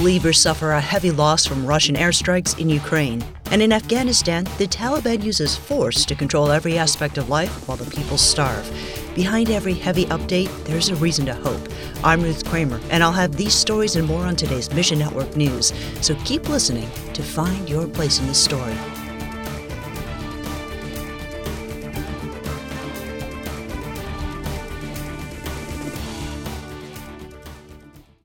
believers suffer a heavy loss from Russian airstrikes in Ukraine. And in Afghanistan, the Taliban uses force to control every aspect of life while the people starve. Behind every heavy update, there's a reason to hope. I'm Ruth Kramer, and I'll have these stories and more on today's Mission Network News. So keep listening to find your place in the story.